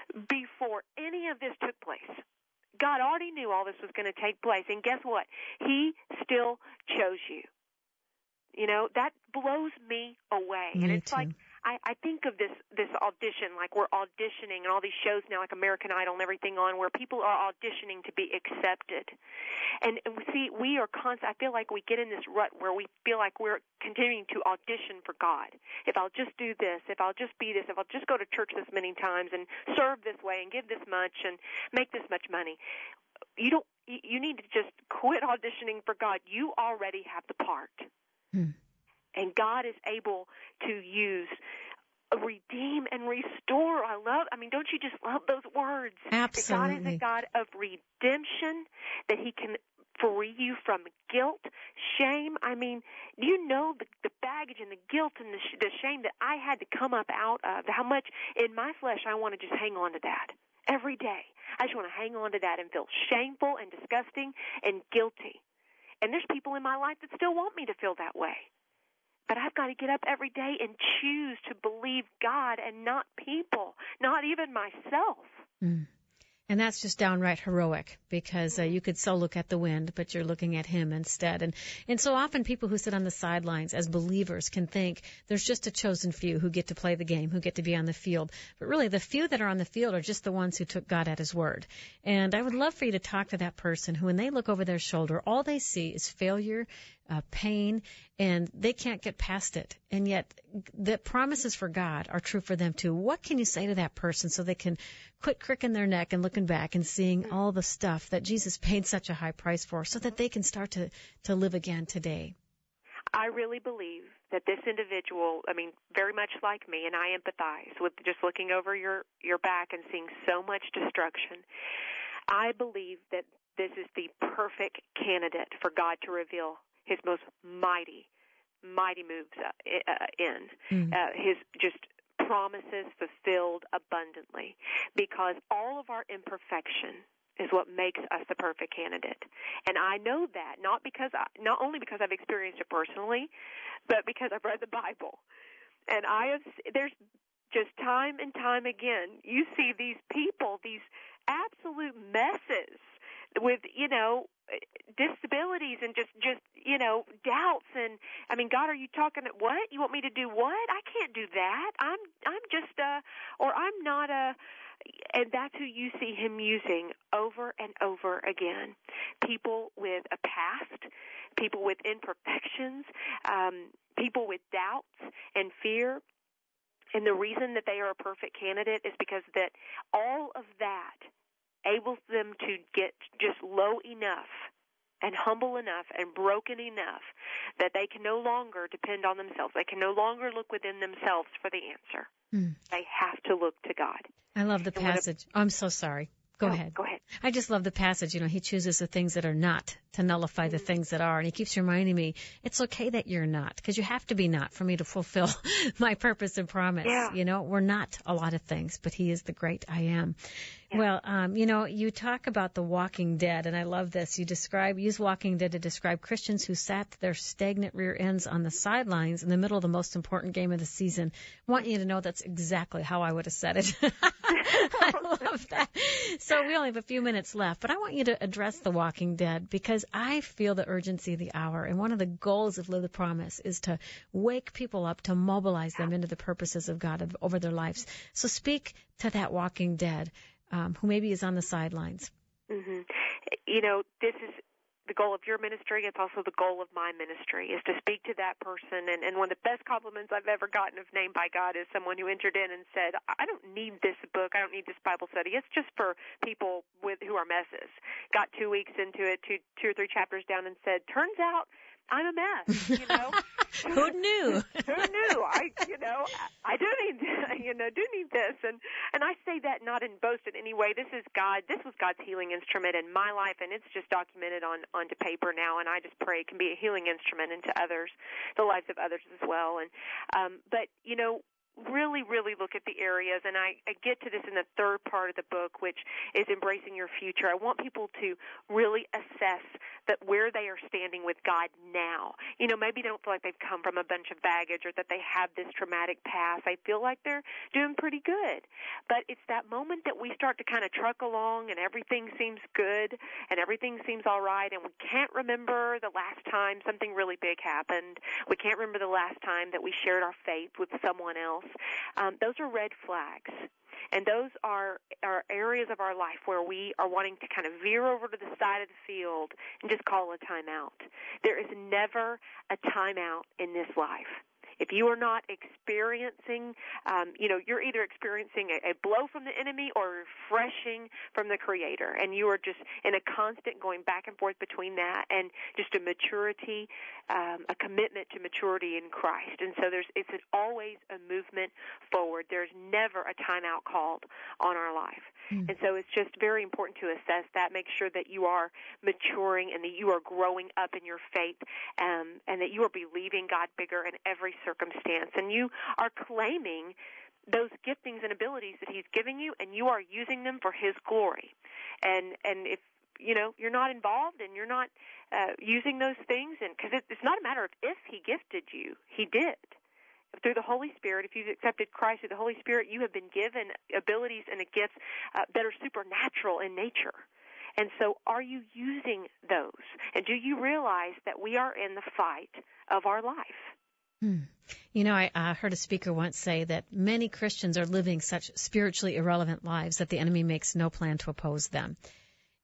before any of this took place. God already knew all this was going to take place, and guess what? He still chose you. You know, that blows me away. Me and it's too. like I, I think of this this audition, like we're auditioning and all these shows now like American Idol and everything on, where people are auditioning to be accepted. And, and we see, we are constant, I feel like we get in this rut where we feel like we're continuing to audition for God. If I'll just do this, if I'll just be this, if I'll just go to church this many times and serve this way and give this much and make this much money. You don't, you need to just quit auditioning for God. You already have the part. Hmm. And God is able to use, redeem, and restore. I love, I mean, don't you just love those words? Absolutely. That God is a God of redemption, that He can free you from guilt, shame. I mean, do you know the, the baggage and the guilt and the, sh- the shame that I had to come up out of, how much in my flesh I want to just hang on to that every day. I just want to hang on to that and feel shameful and disgusting and guilty. And there's people in my life that still want me to feel that way. But I've got to get up every day and choose to believe God and not people, not even myself. Mm. And that's just downright heroic, because uh, you could so look at the wind, but you're looking at Him instead. And and so often people who sit on the sidelines as believers can think there's just a chosen few who get to play the game, who get to be on the field. But really, the few that are on the field are just the ones who took God at His word. And I would love for you to talk to that person who, when they look over their shoulder, all they see is failure, uh, pain, and they can't get past it. And yet the promises for God are true for them too. What can you say to that person so they can quit cricking their neck and looking back and seeing all the stuff that Jesus paid such a high price for, so that they can start to, to live again today? I really believe that this individual, I mean, very much like me, and I empathize with just looking over your, your back and seeing so much destruction. I believe that this is the perfect candidate for God to reveal His most mighty, mighty moves uh, in. Mm. Uh, his just promises fulfilled abundantly, because all of our imperfection is what makes us the perfect candidate. And I know that not because I, not only because I've experienced it personally, but because I've read the Bible. And I have there's just time and time again you see these people, these absolute messes with, you know, disabilities and just, just, you know, doubts. And I mean, God, are you talking at what? You want me to do what? I can't do that. I'm, I'm just a, or I'm not a, and that's who you see Him using over and over again. People with a past, people with imperfections, um, people with doubts and fear. And the reason that they are a perfect candidate is because that all of that enables them to get just low enough and humble enough and broken enough that they can no longer depend on themselves. They can no longer look within themselves for the answer. Mm. They have to look to God. I love the passage. It, I'm so sorry. Go no, ahead. Go ahead. I just love the passage. You know, He chooses the things that are not to nullify mm-hmm. the things that are. And He keeps reminding me, it's okay that you're not, because you have to be not for me to fulfill my purpose and promise. Yeah. You know, we're not a lot of things, but He is the great I am. Yeah. Well, um, you know, you talk about the Walking Dead, and I love this. You describe, use Walking Dead to describe Christians who sat their stagnant rear ends on the sidelines in the middle of the most important game of the season. I want you to know that's exactly how I would have said it. I love that. So we only have a few minutes left, but I want you to address the Walking Dead, because I feel the urgency of the hour. And one of the goals of Live the Promise is to wake people up, to mobilize them into the purposes of God over their lives. So speak to that Walking Dead. Um, who maybe is on the sidelines. Mm-hmm. You know, this is the goal of your ministry. It's also the goal of my ministry, is to speak to that person. And, and one of the best compliments I've ever gotten of Named by God is someone who entered in and said, I don't need this book. I don't need this Bible study. It's just for people with who are messes. Got two weeks into it, two, two or three chapters down, and said, turns out I'm a mess, you know. Who knew? Who knew? I, you know, I do need, you know, do need this, and and I say that not in boast in any way. This is God. This was God's healing instrument in my life, and it's just documented on onto paper now. And I just pray it can be a healing instrument into others, the lives of others as well. And um, but you know. really, really look at the areas, and I, I get to this in the third part of the book, which is embracing your future. I want people to really assess that where they are standing with God now. You know, maybe they don't feel like they've come from a bunch of baggage or that they have this traumatic past. They feel like they're doing pretty good. But it's that moment that we start to kind of truck along and everything seems good and everything seems all right, and we can't remember the last time something really big happened. We can't remember the last time that we shared our faith with someone else. Um, those are red flags, and those are, are areas of our life where we are wanting to kind of veer over to the side of the field and just call a timeout. There is never a timeout in this life. If you are not experiencing, um, you know, you're either experiencing a, a blow from the enemy or refreshing from the Creator, and you are just in a constant going back and forth between that and just a maturity, um, a commitment to maturity in Christ. And so there's, it's an, always a movement forward. There's never a timeout called on our life. Mm. And so it's just very important to assess that, make sure that you are maturing and that you are growing up in your faith, um, and that you are believing God bigger in every circumstance, and you are claiming those giftings and abilities that He's giving you, and you are using them for His glory. And and if you know you're not involved and you're not uh, using those things, and because it, it's not a matter of if He gifted you, He did. Through the Holy Spirit, if you've accepted Christ through the Holy Spirit, you have been given abilities and gifts uh, that are supernatural in nature. And so are you using those? And do you realize that we are in the fight of our life? Hmm. You know, I uh, heard a speaker once say that many Christians are living such spiritually irrelevant lives that the enemy makes no plan to oppose them.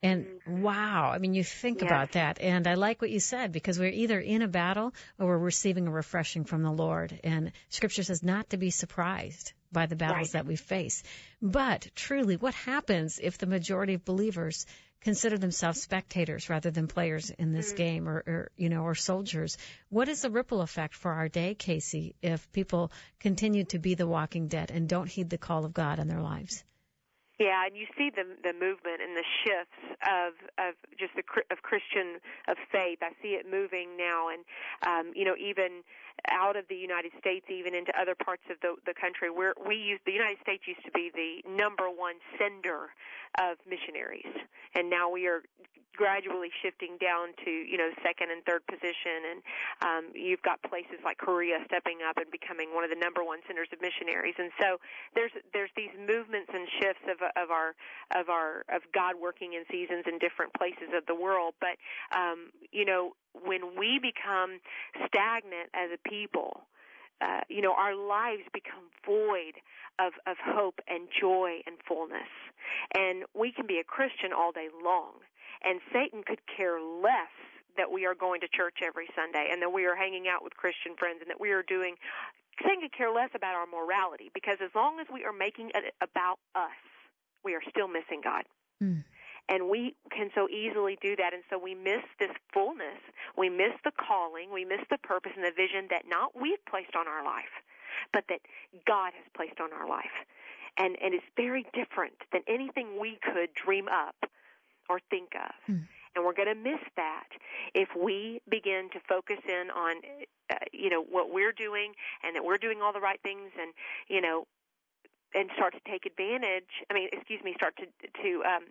And wow, I mean, you think Yes. about that. And I like what you said, because we're either in a battle or we're receiving a refreshing from the Lord. And Scripture says not to be surprised by the battles Right. that we face. But truly, what happens if the majority of believers consider themselves spectators rather than players in this Mm. game, or, or, you know, or soldiers? What is the ripple effect for our day, Casey, if people continue to be the walking dead and don't heed the call of God in their lives? Yeah, and you see the the movement and the shifts of of just the of Christian of faith. I see it moving now, and um, you know, even out of the United States, even into other parts of the the country, where we used the United States used to be the number one sender of missionaries, and now we are gradually shifting down to, you know, second and third position, and um, you've got places like Korea stepping up and becoming one of the number one senders of missionaries. And so there's there's these movements and shifts of of our of our of God working in seasons in different places of the world. But um, you know, when we become stagnant as a people, uh, you know, our lives become void of of hope and joy and fullness. And we can be a Christian all day long, and Satan could care less that we are going to church every Sunday and that we are hanging out with Christian friends and that we are doing, Satan could care less about our morality, because as long as we are making it about us, we are still missing God. Mm. And we can so easily do that, and so we miss this fullness. We miss the calling. We miss the purpose and the vision that not we've placed on our life, but that God has placed on our life. And, and it's very different than anything we could dream up or think of. Mm. And we're going to miss that if we begin to focus in on, uh, you know, what we're doing, and that we're doing all the right things, and, you know, and start to take advantage. I mean, excuse me, start to, to um,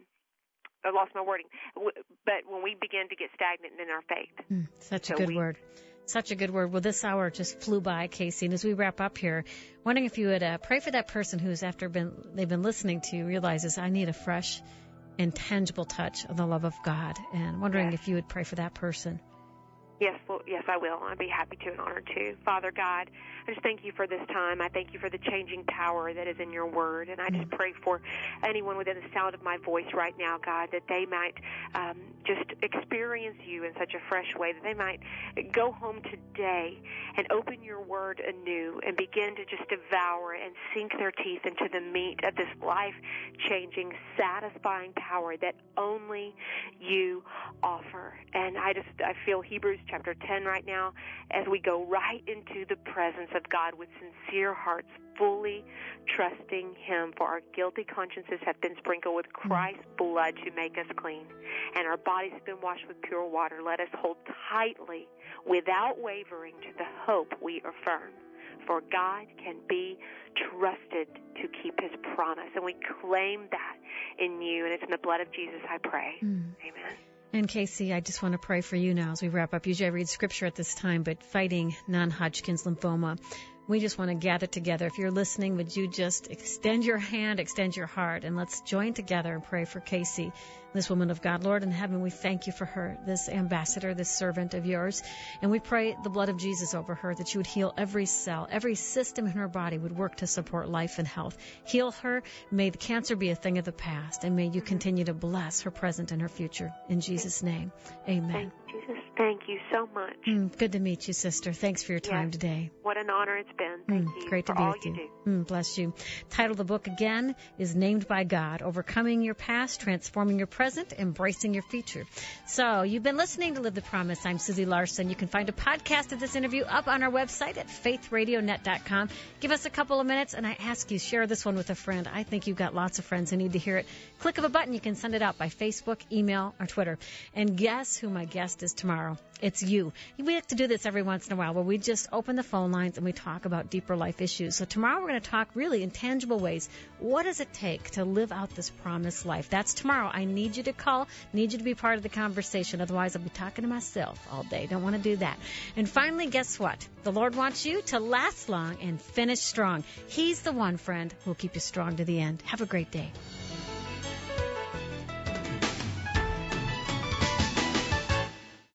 I lost my wording. But when we begin to get stagnant in our faith. Mm, such so a good we, word. Such a good word. Well, this hour just flew by, Casey. And as we wrap up here, wondering if you would uh, pray for that person who's, after been they've been listening to you, realizes, I need a fresh and tangible touch of the love of God. And wondering yes. if you would pray for that person. Yes, well, yes, I will. I'd be happy to and honored to. Father God, I just thank you for this time. I thank you for the changing power that is in your word. And I just pray for anyone within the sound of my voice right now, God, that they might um, just experience you in such a fresh way, that they might go home today and open your word anew and begin to just devour and sink their teeth into the meat of this life-changing, satisfying power that only you offer. And I just, I feel Hebrews chapter ten right now, as we go right into the presence of God with sincere hearts, fully trusting him, for our guilty consciences have been sprinkled with Christ's blood to make us clean, and our bodies have been washed with pure water. Let us hold tightly, without wavering, to the hope we affirm, for God can be trusted to keep his promise, and we claim that in you, and it's in the blood of Jesus I pray. Mm. Amen. And Casey, I just want to pray for you now as we wrap up. Usually I read scripture at this time, but fighting non-Hodgkin's lymphoma, we just want to gather together. If you're listening, would you just extend your hand, extend your heart, and let's join together and pray for Casey, this woman of God. Lord in heaven, we thank you for her, this ambassador, this servant of yours. And we pray the blood of Jesus over her, that you would heal every cell, every system in her body would work to support life and health. Heal her. May the cancer be a thing of the past, and may you continue to bless her present and her future. In Jesus' name, amen. Thank you, Jesus. Thank you so much. Mm, good to meet you, sister. Thanks for your time yes. today. What an honor it's been. Thank mm, you great for to be all with you you. do. Mm, bless you. Title of the book again is Named by God, Overcoming Your Past, Transforming Your Present, Embracing Your Future. So you've been listening to Live the Promise. I'm Susie Larson. You can find a podcast of this interview up on our website at faith radio net dot com. Give us a couple of minutes, and I ask you, share this one with a friend. I think you've got lots of friends who need to hear it. Click of a button. You can send it out by Facebook, email, or Twitter. And guess who my guest is tomorrow? It's you. We have to do this every once in a while where we just open the phone lines and we talk about deeper life issues. So tomorrow we're going to talk really in tangible ways. What does it take to live out this promised life? That's tomorrow. I need you to call, need you to be part of the conversation. Otherwise, I'll be talking to myself all day. Don't want to do that. And finally, guess what? The Lord wants you to last long and finish strong. He's the one, friend, who will keep you strong to the end. Have a great day.